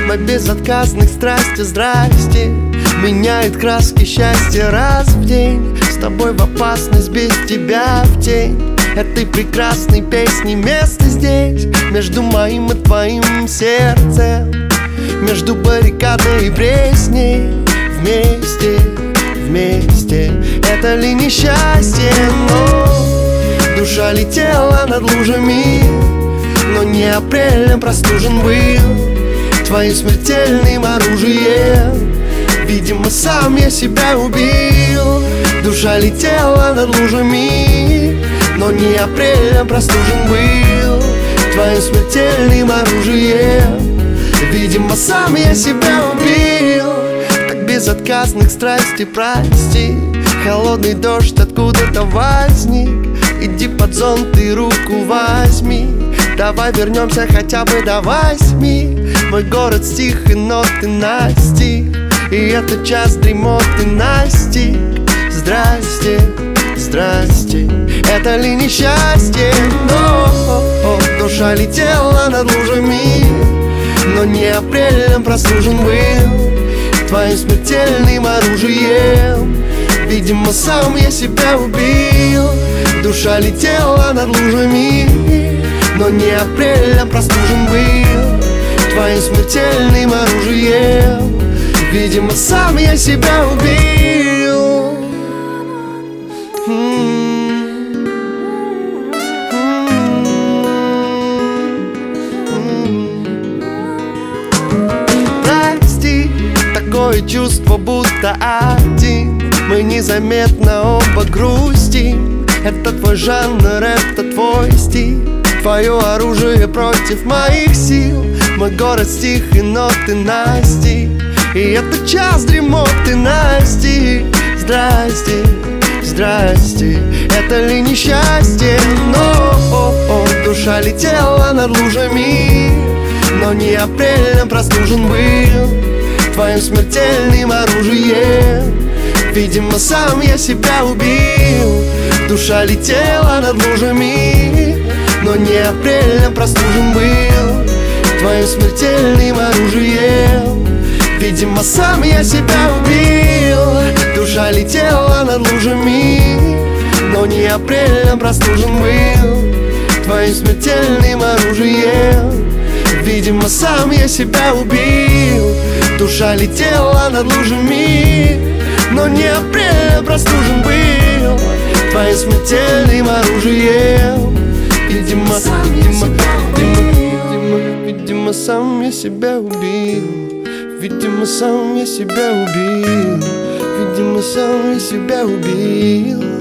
Мой безотказных страсти, здрасте, меняет краски счастья раз в день. С тобой в опасность, без тебя в тень этой прекрасной песни. Место здесь, между моим и твоим сердцем, между баррикадой и пресней. Вместе, вместе, это ли несчастье? Но душа летела над лужами, но не апрелем простужен был твоим смертельным оружием. Видимо, сам я себя убил. Душа летела над лужами, но не апрелем простужен был твоим смертельным оружием. Видимо, сам я себя убил. Так безотказных страстей прости. Холодный дождь откуда-то возник. Иди под зонт и руку возьми. Давай вернемся хотя бы до 8. Мой город стих и ноты настиг, и этот час дремоты настиг. Здрасте, здрасте, это ли несчастье? Но душа летела над лужами, но не апрелем простужен был твоим смертельным оружием. Видимо, сам я себя убил. Душа летела над лужами, но не апрелем простужен был твоим смертельным оружием. Видимо, сам я себя убил. Прости, такое чувство, будто один мы незаметно оба грустим. Это твой жанр, это твой стиль, твое оружие против моих сил. Мой город стих и ноты настиг, и этот час дремоты настиг. Здрасте, здрасте, это ли несчастье? Но душа летела над лужами, но не апрелем простужен был твоим смертельным оружием. Видимо, сам я себя убил. Душа летела над лужами, но не апрелем простужен был твоим смертельным оружием. Видимо, сам я себя убил. Душа летела над лужами, но не апрелем простужен был твоим смертельным оружием. Видимо, сам я себя убил. Душа летела над лужами, но не апрелем простужен был твоим смертельным оружием. Видимо, видимо, сам я себя убил. Видимо, сам я себя убил. Видимо, сам я себя убил.